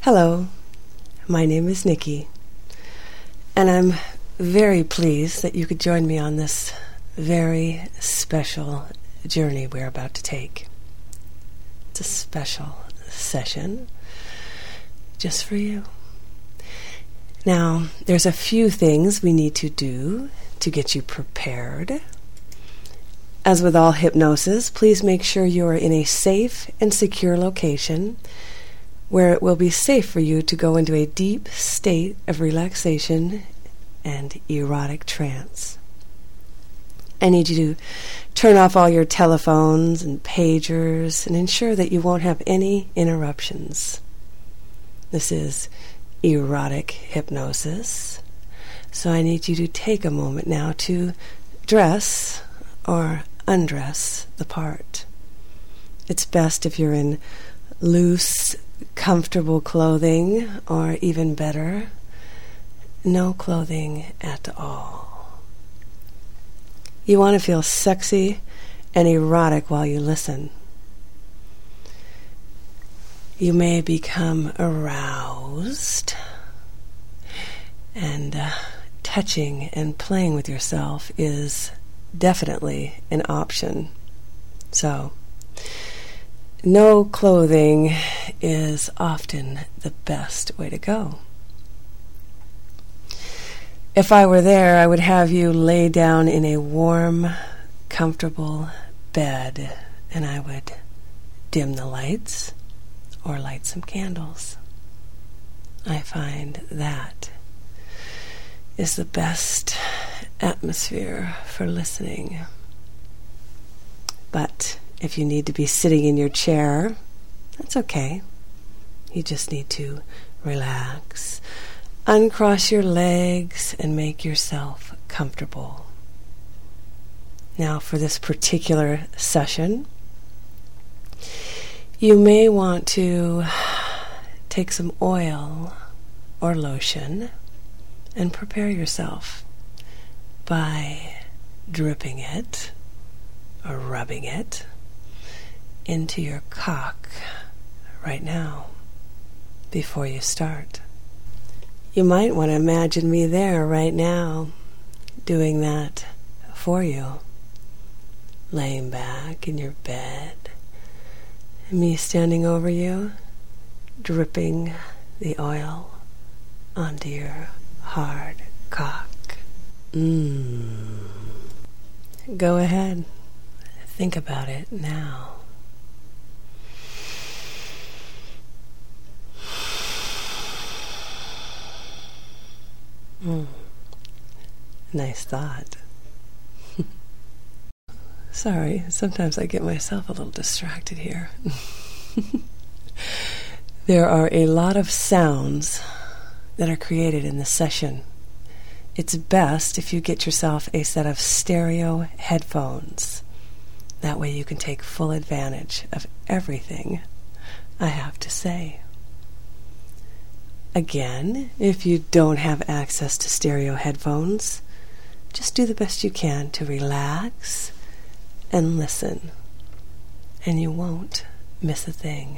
Hello, my name is Nikki, and I'm very pleased that you could join me on this very special journey we're about to take. It's a special session just for you. Now, there's a few things we need to do to get you prepared. As with all hypnosis, please make sure you are in a safe and secure location where it will be safe for you to go into a deep state of relaxation and erotic trance. I need you to turn off all your telephones and pagers and ensure that you won't have any interruptions. This is erotic hypnosis, so I need you to take a moment now to dress or undress the part. It's best if you're in loose, comfortable clothing, or even better, no clothing at all. You want to feel sexy and erotic while you listen. You may become aroused, and touching and playing with yourself is definitely an option. So, no clothing is often the best way to go. If I were there, I would have you lay down in a warm, comfortable bed, and I would dim the lights or light some candles. I find that is the best atmosphere for listening. But if you need to be sitting in your chair, that's okay. You just need to relax, uncross your legs, and make yourself comfortable. Now, for this particular session, you may want to take some oil or lotion and prepare yourself by dripping it or rubbing it into your cock right now before you start. You might want to imagine me there right now doing that for you, laying back in your bed, and me standing over you, dripping the oil onto your hard cock. Go ahead, think about it now. Nice thought. Sorry, sometimes I get myself a little distracted here. There are a lot of sounds that are created in this session. It's best if you get yourself a set of stereo headphones. That way you can take full advantage of everything I have to say. Again, if you don't have access to stereo headphones, just do the best you can to relax and listen, and you won't miss a thing.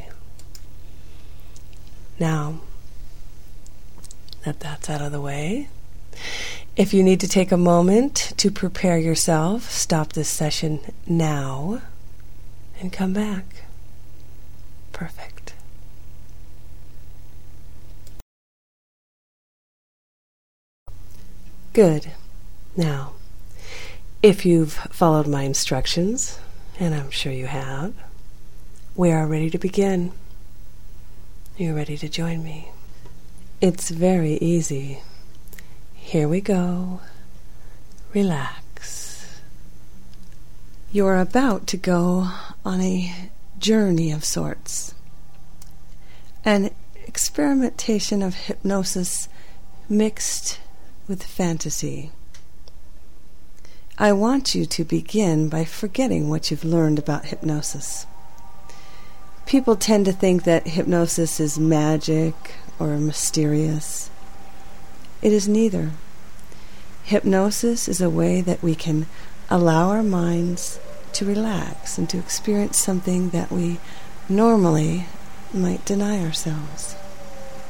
Now that that's out of the way, if you need to take a moment to prepare yourself, stop this session now and come back. Perfect. Good. Now, if you've followed my instructions, and I'm sure you have, we are ready to begin. You're ready to join me. It's very easy. Here we go. Relax. You're about to go on a journey of sorts. An experimentation of hypnosis mixed with fantasy. I want you to begin by forgetting what you've learned about hypnosis. People tend to think that hypnosis is magic or mysterious. It is neither. Hypnosis is a way that we can allow our minds to relax and to experience something that we normally might deny ourselves.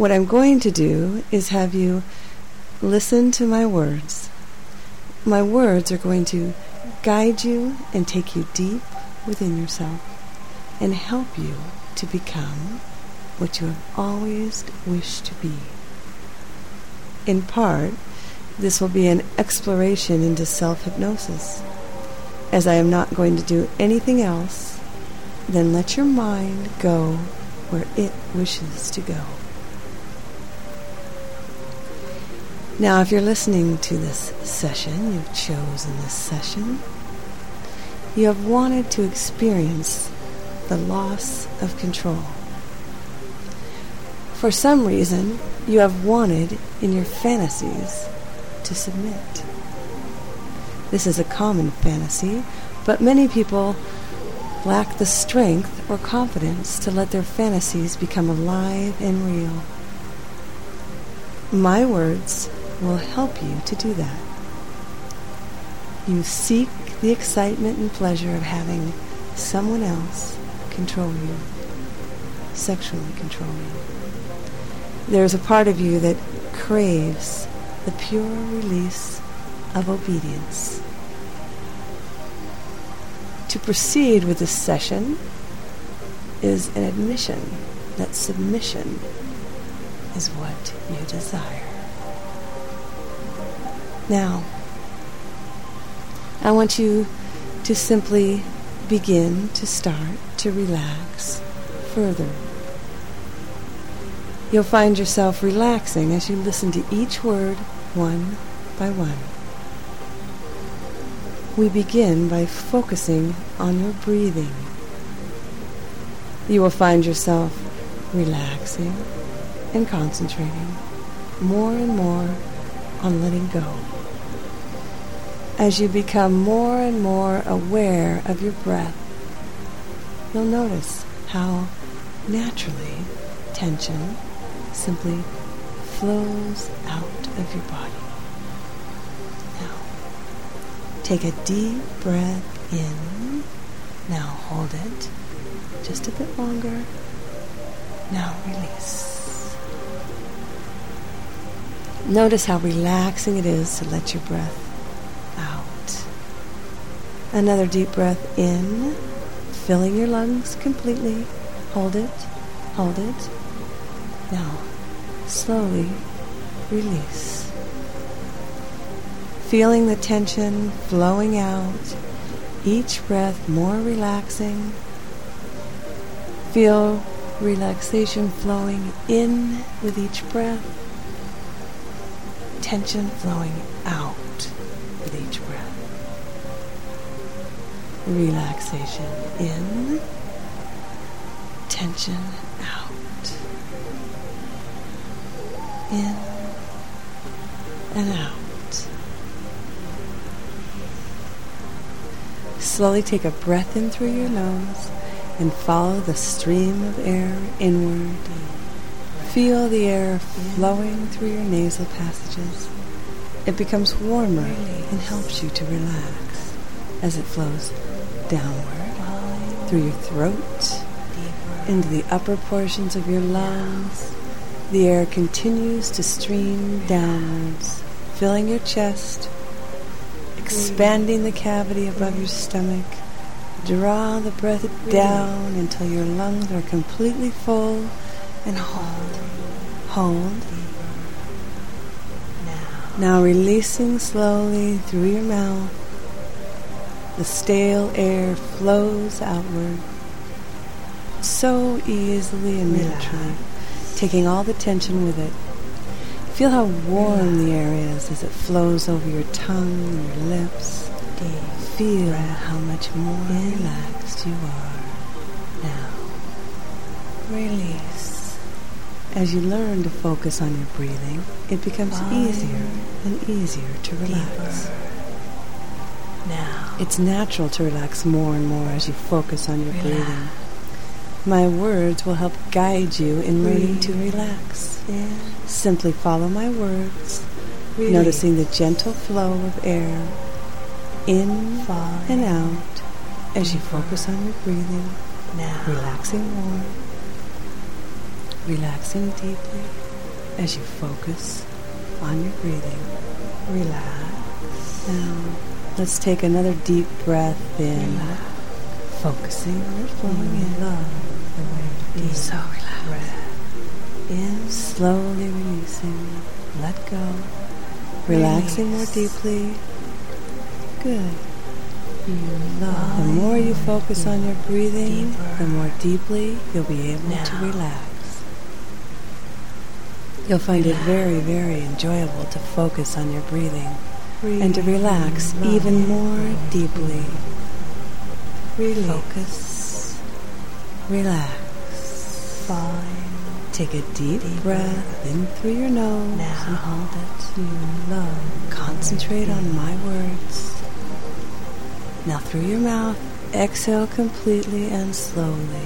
What I'm going to do is have you listen to my words. My words are going to guide you and take you deep within yourself and help you to become what you have always wished to be. In part, this will be an exploration into self-hypnosis. As I am not going to do anything else, then let your mind go where it wishes to go. Now, if you're listening to this session, you've chosen this session, you have wanted to experience the loss of control. For some reason, you have wanted in your fantasies to submit. This is a common fantasy, but many people lack the strength or confidence to let their fantasies become alive and real. My words will help you to do that. You seek the excitement and pleasure of having someone else control you, sexually control you. There's a part of you that craves the pure release of obedience. To proceed with this session is an admission that submission is what you desire. Now, I want you to simply begin to start to relax further. You'll find yourself relaxing as you listen to each word one by one. We begin by focusing on your breathing. You will find yourself relaxing and concentrating more and more on letting go. As you become more and more aware of your breath, you'll notice how naturally tension simply flows out of your body. Now, take a deep breath in. Now hold it just a bit longer. Now release. Notice how relaxing it is to let your breath out. Another deep breath in, filling your lungs completely. Hold it, hold it. Now, slowly release. Feeling the tension flowing out, each breath more relaxing. Feel relaxation flowing in with each breath, tension flowing out with each breath. Relaxation in, tension out. In and out. Slowly take a breath in through your nose and follow the stream of air inward. Feel the air flowing through your nasal passages. It becomes warmer and helps you to relax as it flows downward through your throat, into the upper portions of your lungs. The air continues to stream downwards, filling your chest, expanding the cavity above your stomach. Draw the breath down until your lungs are completely full, and hold. Hold. Now releasing slowly through your mouth. The stale air flows outward so easily and naturally, taking all the tension with it. Feel how warm the air is as it flows over your tongue and your lips. Feel how much more relaxed you are now. Release. As you learn to focus on your breathing, it becomes easier and easier to relax. Now, it's natural to relax more and more as you focus on your breathing. My words will help guide you in learning to relax. Simply follow my words, noticing the gentle flow of air in and out as you focus on your breathing, relaxing more. relaxing deeply as you focus on your breathing. Relax. Now, let's take another deep breath in, focusing on it flowing in. Love the way you feel. So relaxed. Breath in. Slowly releasing. Let go. Relaxing more deeply. Good. You love. The more you focus on your breathing, deeper. the more deeply you'll be able Now. to relax. You'll find it very, very enjoyable to focus on your breathing and to relax even more deeply. Release. Focus. Relax. Fine. Take a deep breath in through your nose Now. and hold it. You love. Concentrate on my words. Now through your mouth, exhale completely and slowly.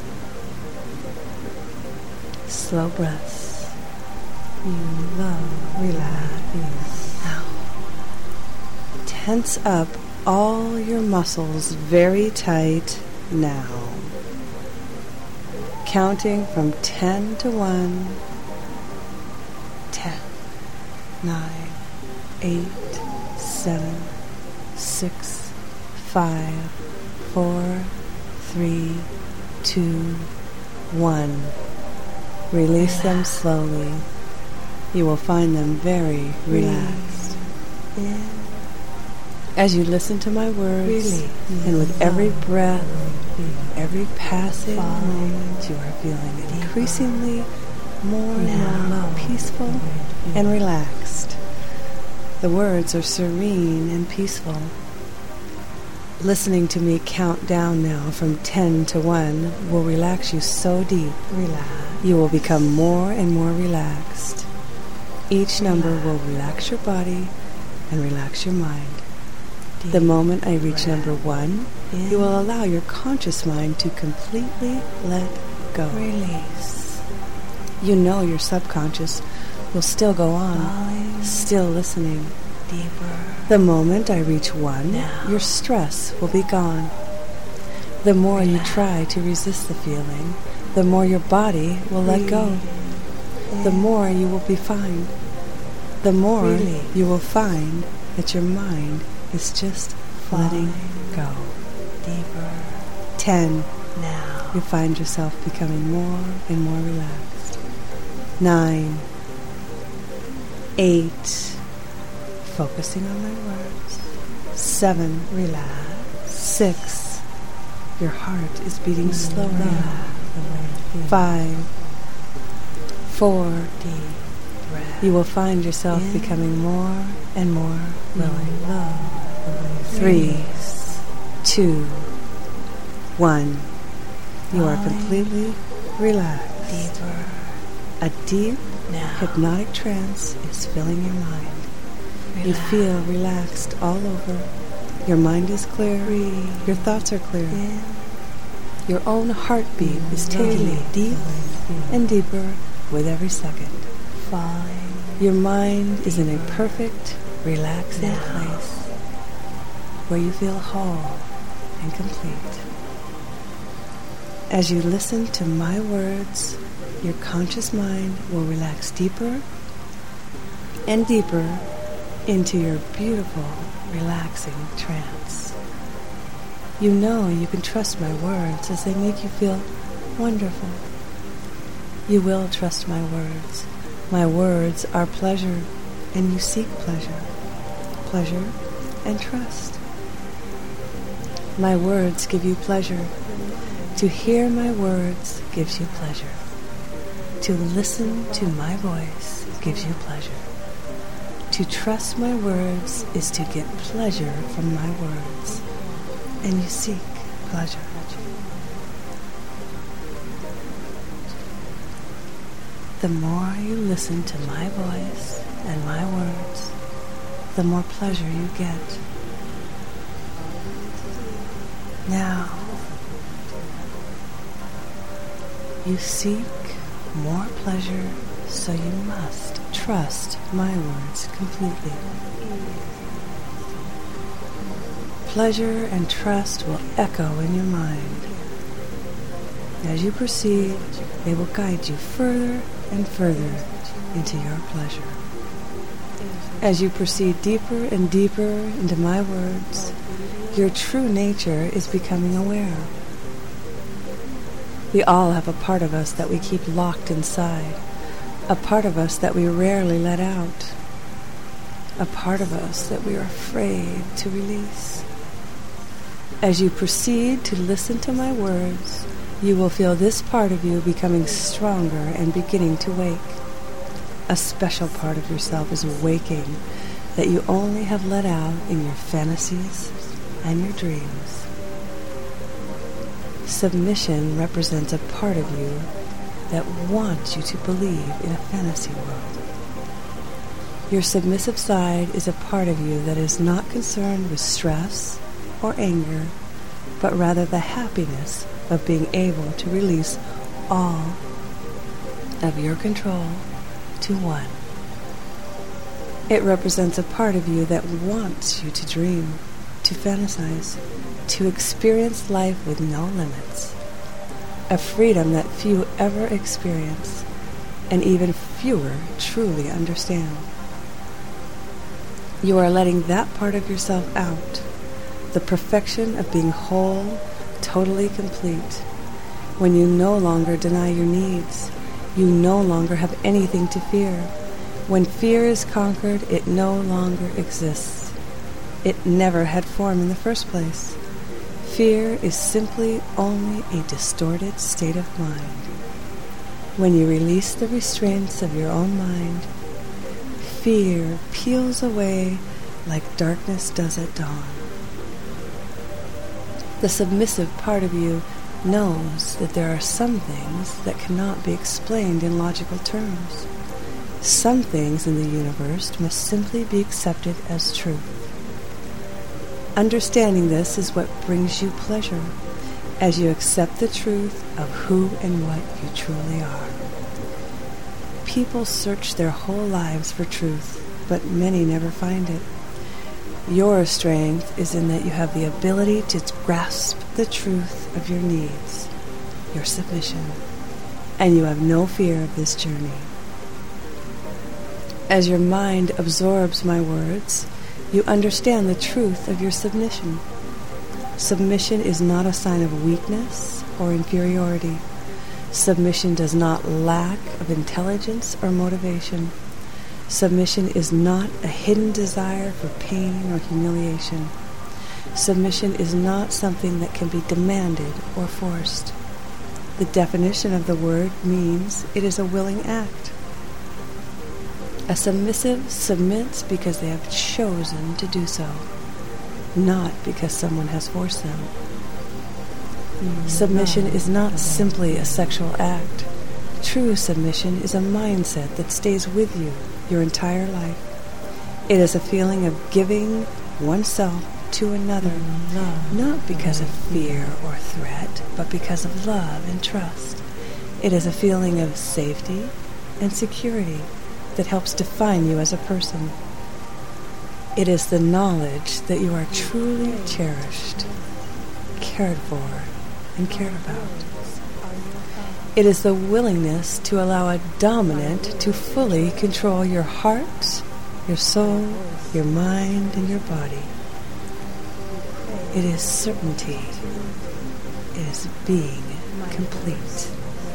Slow breaths. You love. Relax. Now, tense up all your muscles very tight now. Counting from 10 to 1. 10, 9, 8, 7, 6, 5, 4, 3, 2, 1. Release them slowly. You will find them very relaxed. In. As you listen to my words, Release. and with every breath, Feel. every passing Fine. moment, you are feeling increasingly more and Now. more peaceful and relaxed. The words are serene and peaceful. Listening to me count down now from 10 to 1 will relax you so deep. Relax. You will become more and more relaxed. Each number will relax your body and relax your mind. The moment I reach number 1, you will allow your conscious mind to completely let go. Release. You know your subconscious will still go on, Falling still listening. deeper. The moment I reach 1, Now. your stress will be gone. The more you try to resist the feeling, the more your body will let go. The more you will be fine. The more Release. you will find that your mind is just letting go. Deeper. 10. Now. You find yourself becoming more and more relaxed. 9. 8. Focusing on my words. 7. Relax. 6. Your heart is beating slower. The way you feel. 5. 4. Deep breath. You will find yourself In. becoming more and more willing. Love the way you 3, feel. 2, 1. You are Fine. completely relaxed. Deeper. A deep Now. hypnotic trance is filling your mind. You Relax. feel relaxed all over. Your mind is clear. Breathe. Your thoughts are clear. In. Your own heartbeat is taking you deep and deeper with every second. Fine. Your mind is in a perfect, relaxing Now. place where you feel whole and complete. As you listen to my words, your conscious mind will relax deeper and deeper into your beautiful, relaxing trance. You know you can trust my words as they make you feel wonderful. You will trust my words. My words are pleasure, and you seek pleasure. Pleasure and trust. My words give you pleasure. To hear my words gives you pleasure. To listen to my voice gives you pleasure. To trust my words is to get pleasure from my words, and you seek pleasure. The more you listen to my voice and my words, the more pleasure you get. Now, you seek more pleasure, so you must trust my words completely. Pleasure and trust will echo in your mind. As you proceed, they will guide you further and further into your pleasure. As you proceed deeper and deeper into my words, your true nature is becoming aware. We all have a part of us that we keep locked inside, a part of us that we rarely let out, a part of us that we are afraid to release. As you proceed to listen to my words, you will feel this part of you becoming stronger and beginning to wake. A special part of yourself is waking that you only have let out in your fantasies and your dreams. Submission represents a part of you that wants you to believe in a fantasy world. Your submissive side is a part of you that is not concerned with stress or anger, but rather the happiness of being able to release all of your control to one. It represents a part of you that wants you to dream, to fantasize, to experience life with no limits. A freedom that few ever experience, and even fewer truly understand. You are letting that part of yourself out, the perfection of being whole, totally complete. When you no longer deny your needs, you no longer have anything to fear. When fear is conquered, it no longer exists. It never had form in the first place. Fear is simply only a distorted state of mind. When you release the restraints of your own mind, fear peels away like darkness does at dawn. The submissive part of you knows that there are some things that cannot be explained in logical terms. Some things in the universe must simply be accepted as truth. Understanding this is what brings you pleasure, as you accept the truth of who and what you truly are. People search their whole lives for truth, but many never find it. Your strength is in that you have the ability to grasp the truth of your needs, your submission, and you have no fear of this journey. As your mind absorbs my words, you understand the truth of your submission. Submission is not a sign of weakness or inferiority. Submission does not lack of intelligence or motivation. Submission is not a hidden desire for pain or humiliation. Submission is not something that can be demanded or forced. The definition of the word means it is a willing act. A submissive submits because they have chosen to do so, not because someone has forced them. Submission is not simply a sexual act. True submission is a mindset that stays with you your entire life. It is a feeling of giving oneself to another, not because of fear or threat, but because of love and trust. It is a feeling of safety and security that helps define you as a person. It is the knowledge that you are truly cherished, cared for, and cared about. It is the willingness to allow a dominant to fully control your heart, your soul, your mind, and your body. It is certainty. It is being complete.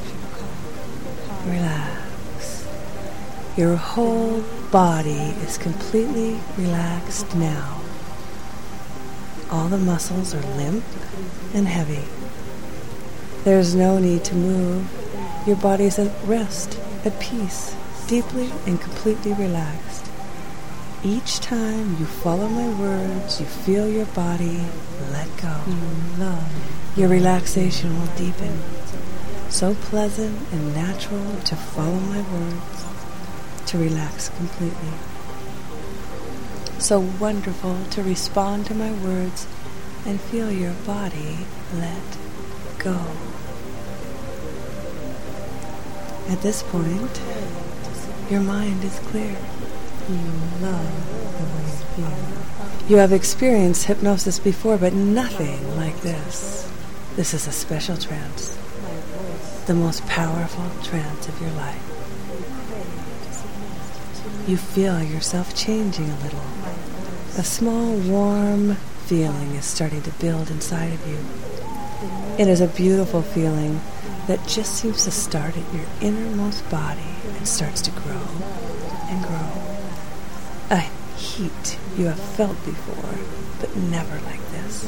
Relax. Your whole body is completely relaxed now. All the muscles are limp and heavy. There is no need to move. Your body is at rest, at peace, deeply and completely relaxed. Each time you follow my words, you feel your body let go. Your relaxation will deepen. So pleasant and natural to follow my words, to relax completely. So wonderful to respond to my words and feel your body let go. At this point, your mind is clear. You love the way it feels. You have experienced hypnosis before, but nothing like this. This is a special trance. the most powerful trance of your life. You feel yourself changing a little. A small, warm feeling is starting to build inside of you. It is a beautiful feeling that just seems to start at your innermost body and starts to grow and grow. A heat you have felt before, but never like this.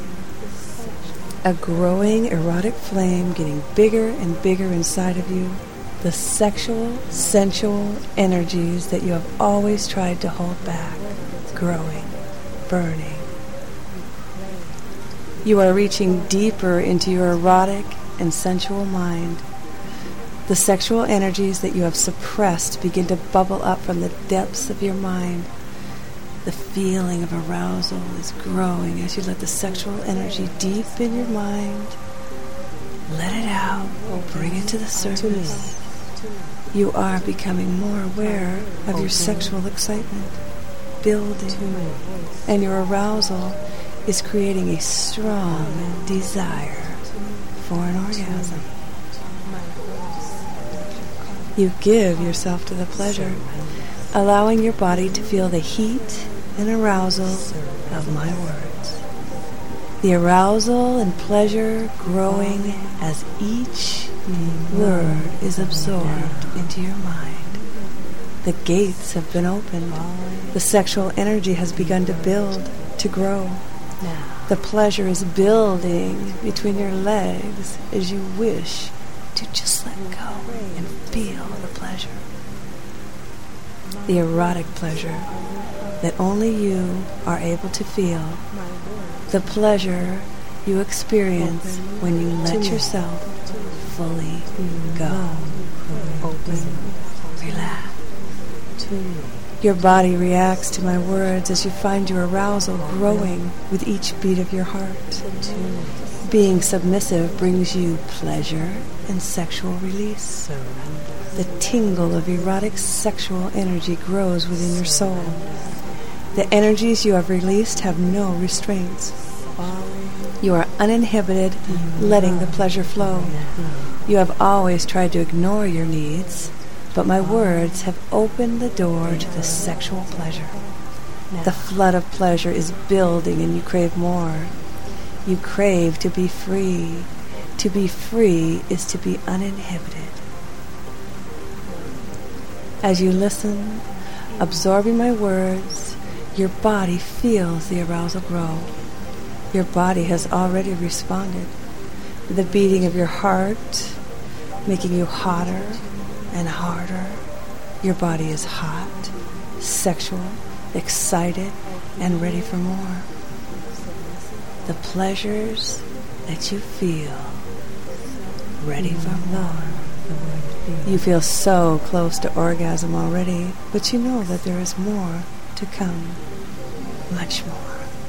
A growing erotic flame getting bigger and bigger inside of you. The sexual, sensual energies that you have always tried to hold back, growing, burning. You are reaching deeper into your erotic and sensual mind. The sexual energies that you have suppressed begin to bubble up from the depths of your mind. The feeling of arousal is growing as you let the sexual energy deep in your mind. Let it out. Bring it to the surface. You are becoming more aware of your sexual excitement, building, and your arousal is creating a strong desire for an orgasm. You give yourself to the pleasure, allowing your body to feel the heat and arousal of my words. The arousal and pleasure growing as each word is absorbed into your mind. The gates have been opened. The sexual energy has begun to build, to grow. The pleasure is building between your legs as you wish to just let go and feel the pleasure. The erotic pleasure that only you are able to feel. The pleasure you experience when you let yourself fully go. Open, relax. Your body reacts to my words as you find your arousal growing with each beat of your heart. Being submissive brings you pleasure and sexual release. The tingle of erotic sexual energy grows within your soul. The energies you have released have no restraints. You are uninhibited, letting the pleasure flow. You have always tried to ignore your needs, but my words have opened the door to the sexual pleasure. The flood of pleasure is building and you crave more. You crave to be free. To be free is to be uninhibited. As you listen, absorbing my words, your body feels the arousal grow. Your body has already responded. The beating of your heart, making you hotter and harder. Your body is hot, sexual, excited, and ready for more. The pleasures that you feel, ready for more. You feel so close to orgasm already, but you know that there is more to come, much more.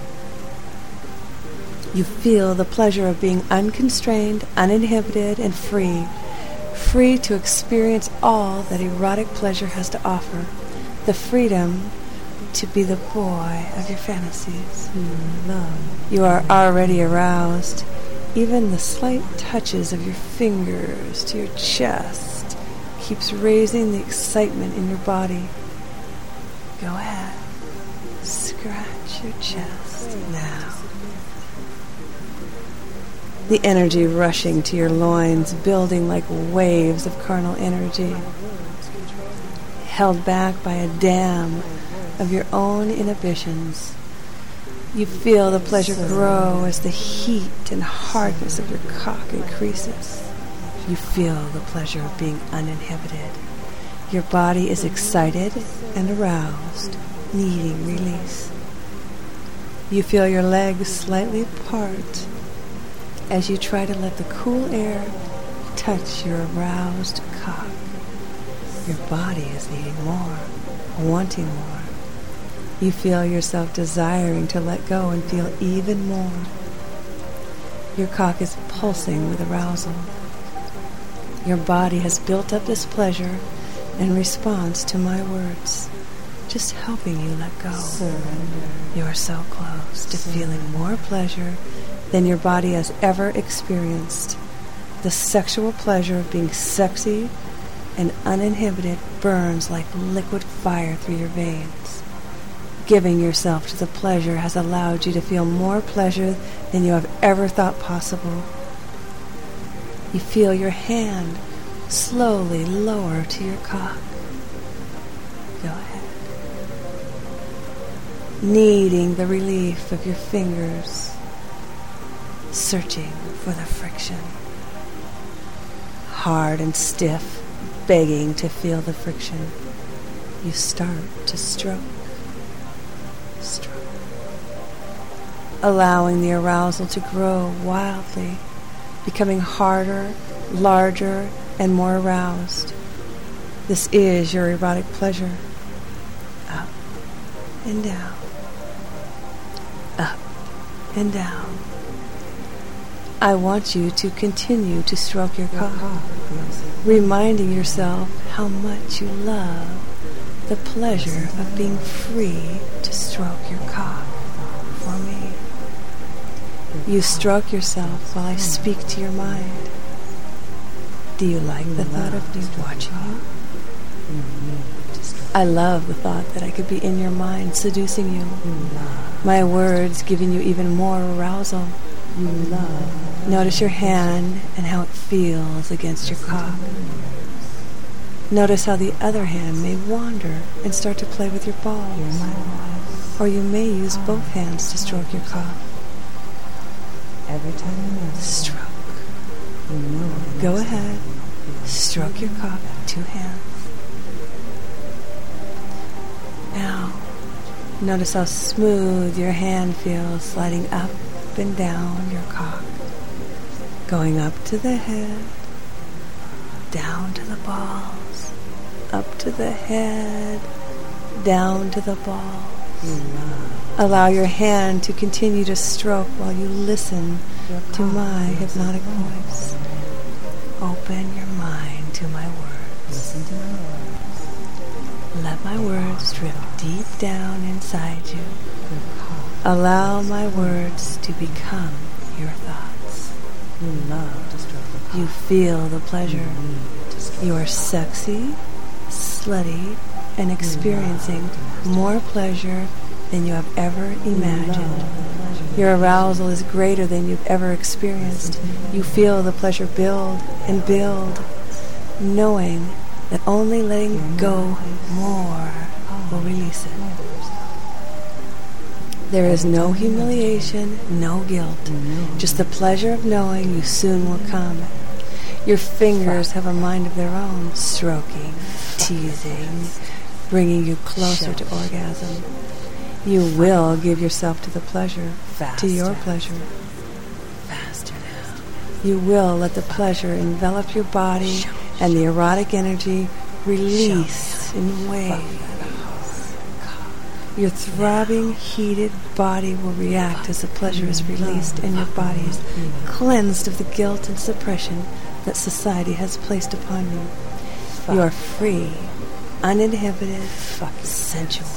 You feel the pleasure of being unconstrained, uninhibited, and free. Free to experience all that erotic pleasure has to offer. The freedom to be the boy of your fantasies. You are already aroused. Even the slight touches of your fingers to your chest keeps raising the excitement in your body. Go ahead. Scratch your chest now. The energy rushing to your loins, building like waves of carnal energy, held back by a dam of your own inhibitions. You feel the pleasure grow as the heat and hardness of your cock increases. You feel the pleasure of being uninhibited. Your body is excited and aroused, needing release. You feel your legs slightly apart as you try to let the cool air touch your aroused cock. Your body is needing more, wanting more. You feel yourself desiring to let go and feel even more. Your cock is pulsing with arousal. Your body has built up this pleasure in response to my words, just helping you let go. Surrender. You are so close to feeling more pleasure than your body has ever experienced. The sexual pleasure of being sexy and uninhibited burns like liquid fire through your veins. Giving yourself to the pleasure has allowed you to feel more pleasure than you have ever thought possible. You feel your hand slowly lower to your cock. Go ahead. Needing the relief of your fingers, searching for the friction. Hard and stiff, begging to feel the friction. You start to stroke. Allowing the arousal to grow wildly, becoming harder, larger, and more aroused. This is your erotic pleasure. Up and down. Up and down. I want you to continue to stroke your cock, reminding yourself how much you love the pleasure of being free to stroke your cock for me. You stroke yourself while I speak to your mind. Do you like the thought of me watching you? I love the thought that I could be in your mind seducing you. My words giving you even more arousal. Notice your hand and how it feels against your cock. Notice how the other hand may wander and start to play with your balls. Or you may use both hands to stroke your cock. Every time you Stroke. Go ahead. Stroke your cock with 2 hands. Now, notice how smooth your hand feels sliding up and down your cock. Going up to the head, down to the balls, up to the head, down to the balls. Allow your hand to continue to stroke while you listen to my hypnotic voice. Open your mind to my words. listen to my words. Let my words drip deep down inside you. Allow my words to become your thoughts. You love to stroke the cock. You feel the pleasure. You are sexy, slutty, and experiencing more pleasure than you have ever imagined. Your arousal is greater than you've ever experienced. You feel the pleasure build and build, knowing that only letting go more will release it. There is no humiliation, no guilt, just the pleasure of knowing you soon will come. Your fingers have a mind of their own, stroking, teasing, bringing you closer to orgasm. You will give yourself to the pleasure, to your pleasure. Faster now. You will let the pleasure envelop your body and the erotic energy release in waves. Your throbbing, heated body will react as the pleasure is released and your body is cleansed of the guilt and suppression that society has placed upon you. You are free, uninhibited, sensual.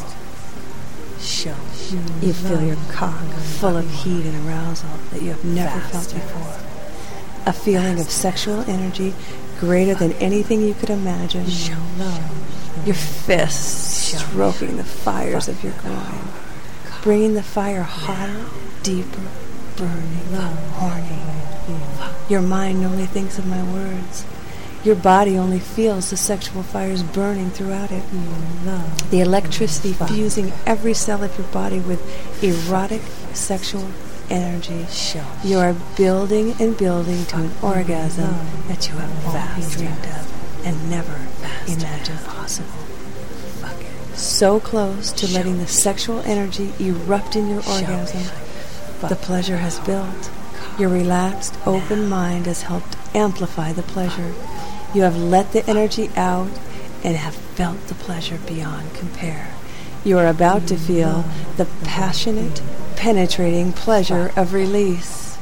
You feel your cock full of heat and arousal that you have never felt before. A feeling of sexual energy greater than anything you could imagine. Your fists stroking the fires of your groin, bringing the fire hotter, deeper, burning, horny. Your mind only thinks of my words. Your body only feels the sexual fires burning throughout it. The electricity fusing every cell of your body with erotic sexual energy. You are building and building to an orgasm that you have always dreamed of and never imagined possible. So close to letting the sexual energy erupt in your orgasm, the pleasure has built. Your relaxed, open mind has helped amplify the pleasure. You have let the energy out and have felt the pleasure beyond compare. You are about to feel the passionate, penetrating pleasure of release.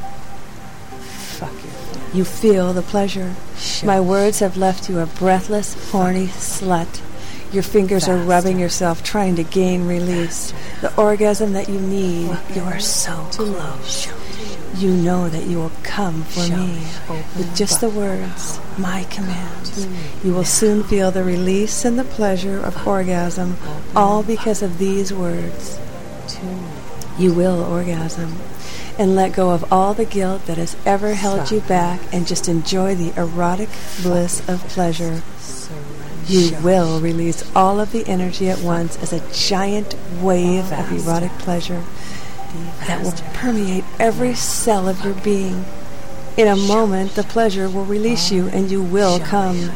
You feel the pleasure. My words have left you a breathless, horny slut. Your fingers are rubbing yourself, trying to gain release. The orgasm that you need, you are so close. You know that you will come for me with just the words, my commands. You will soon feel the release and the pleasure of orgasm, all because of these words. You will orgasm and let go of all the guilt that has ever held you back and just enjoy the erotic bliss of pleasure. You will release all of the energy at once as a giant wave of erotic pleasure that will permeate every cell of your being. In a moment, the pleasure will release you and you will come.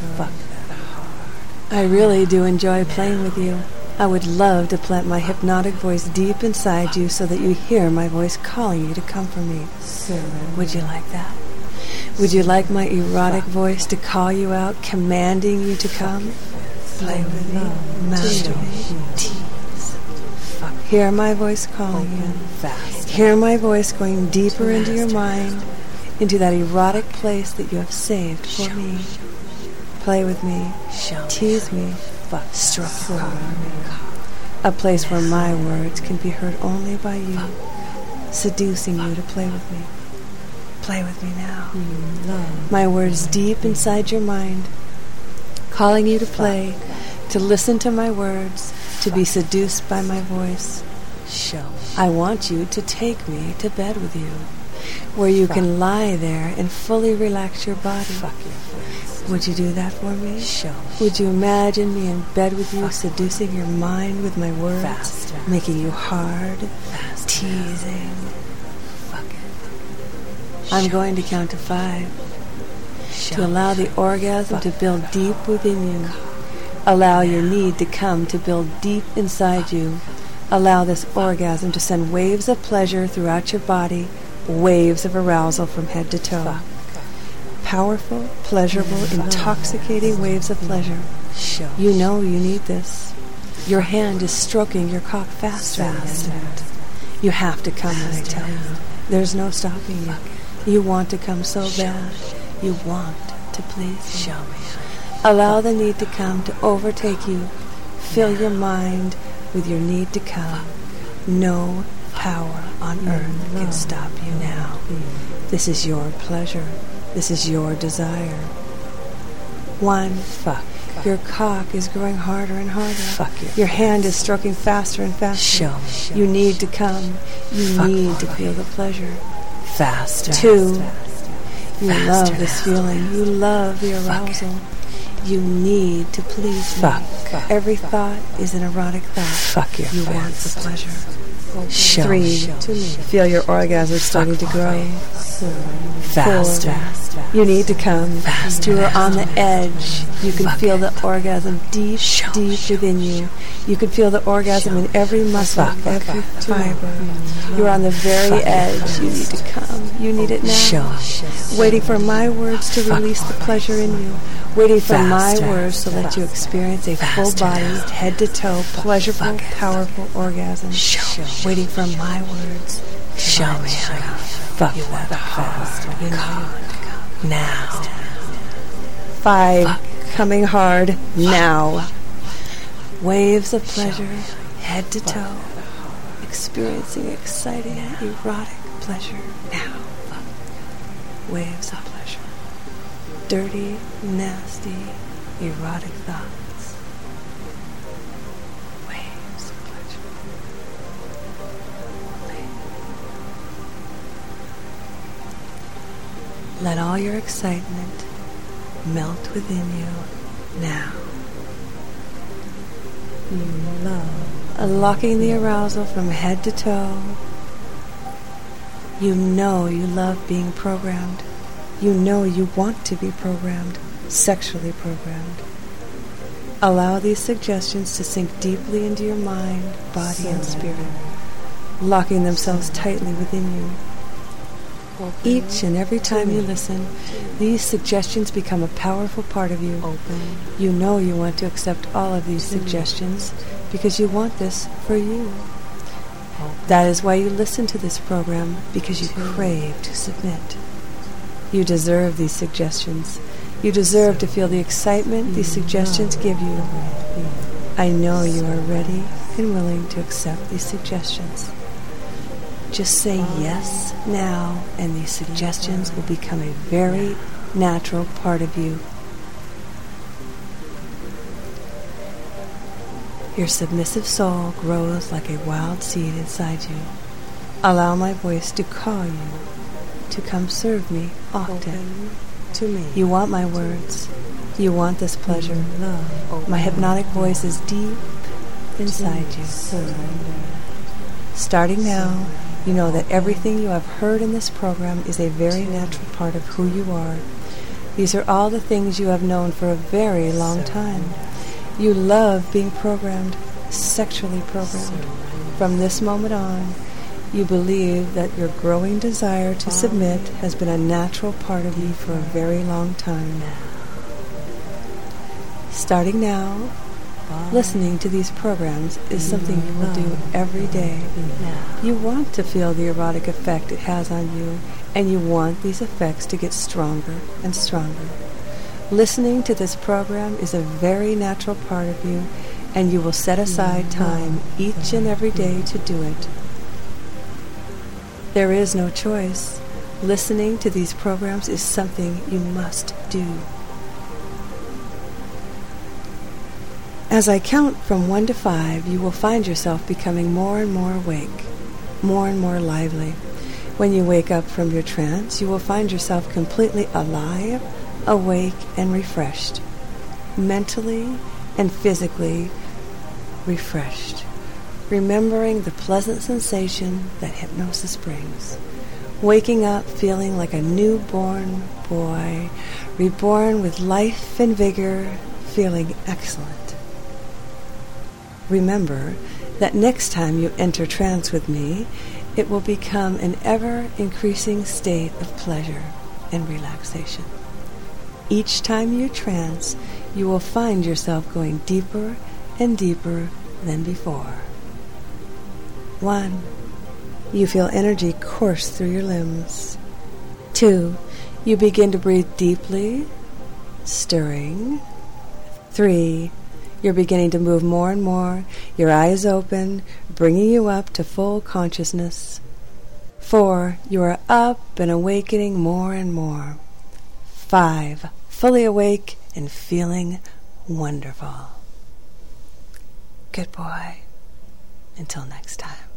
I really do enjoy playing with you. I would love to plant my hypnotic voice deep inside you so that you hear my voice calling you to come for me. Would you like that? Would you like my erotic voice to call you out, commanding you to come? Play with me, masturbate, tease. Hear my voice calling you. Hear my voice going deeper into your mind, into that erotic place that you have saved for me. Play with me, tease me, stroke your cock. A place where my words can be heard only by you, seducing you to play with me. Play with me now. My words deep inside your mind, calling you to play, to listen to my words, to be seduced by my voice. I want you to take me to bed with you, where you can lie there and fully relax your body. Would you do that for me? Would you imagine me in bed with you, seducing your mind with my words, making you hard, teasing? I'm going to count to 5 to allow the orgasm to build deep within you. Allow your need to come to build deep inside you. Allow this orgasm to send waves of pleasure throughout your body, waves of arousal from head to toe. Powerful, pleasurable, intoxicating waves of pleasure. You know you need this. Your hand is stroking your cock faster and faster. You have to come when I tell you. There's no stopping you. You want to come so bad. You want to please me. Allow the need to come to overtake you. Fill your mind with your need to come. No power on earth can stop you now. This is your pleasure. This is your desire. 1. Your cock is growing harder and harder. Your hand is stroking faster and faster. You need to come. You need to feel the pleasure. 2. You love this feeling. You love the arousal. You need to please me. Every thought is an erotic thought. You want the pleasure. 3. Feel your orgasm starting to grow. 4. You need to come. You are on the edge. You can feel the orgasm deep, deep within you. You can feel the orgasm in every muscle, every fiber. You're on the very edge. You need to come. You need it now. Waiting for my words to release the pleasure in you. Waiting for my words to let you experience a full-bodied, head-to-toe, pleasurable, powerful orgasm. Waiting for my words to show me how you fuck that hard now. 5. Coming hard now. Waves of pleasure, head to toe, experiencing exciting, erotic pleasure now. Waves of pleasure. Dirty, nasty, erotic thoughts. Waves of pleasure. Let all your excitement melt within you now. Unlocking the arousal from head to toe. You know you love being programmed. You know you want to be programmed, sexually programmed. Allow these suggestions to sink deeply into your mind, body, and spirit, locking themselves tightly within you. Each and every time you listen, these suggestions become a powerful part of you. You know you want to accept all of these suggestions because you want this for you. That is why you listen to this program, because you crave to submit. You deserve these suggestions. You deserve to feel the excitement these suggestions give you. I know you are ready and willing to accept these suggestions. Just say yes now, and these suggestions will become a very natural part of you. Your submissive soul grows like a wild seed inside you. Allow my voice to call you to come serve me often. To me. You want my words. You want this pleasure. My hypnotic voice is deep inside you. Starting now, you know that everything you have heard in this program is a very natural part of who you are. These are all the things you have known for a very long time. You love being programmed, sexually programmed. From this moment on, you believe that your growing desire to submit has been a natural part of you for a very long time. Starting now, listening to these programs is something you will do every day. You want to feel the erotic effect it has on you, and you want these effects to get stronger and stronger. Listening to this program is a very natural part of you, and you will set aside time each and every day to do it. There is no choice. Listening to these programs is something you must do. As I count from 1 to 5, you will find yourself becoming more and more awake, more and more lively. When you wake up from your trance, you will find yourself completely alive, awake, and refreshed, mentally and physically refreshed, remembering the pleasant sensation that hypnosis brings. Waking up feeling like a newborn boy, reborn with life and vigor, feeling excellent. Remember that next time you enter trance with me, it will become an ever-increasing state of pleasure and relaxation. Each time you trance, you will find yourself going deeper and deeper than before. 1. You feel energy course through your limbs. 2. You begin to breathe deeply, stirring. 3. You're beginning to move more and more, your eyes open, bringing you up to full consciousness. 4. You are up and awakening more and more. 5. Fully awake and feeling wonderful. Good boy. Until next time.